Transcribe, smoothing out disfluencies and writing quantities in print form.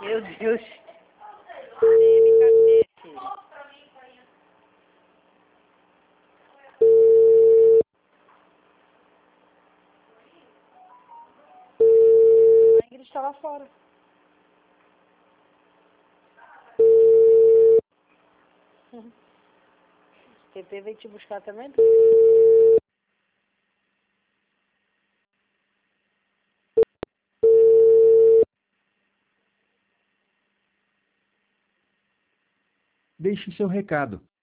Meu Deus. DM, cadê, filho? A Ingrid está lá fora. PP veio te buscar também? Deixe seu recado.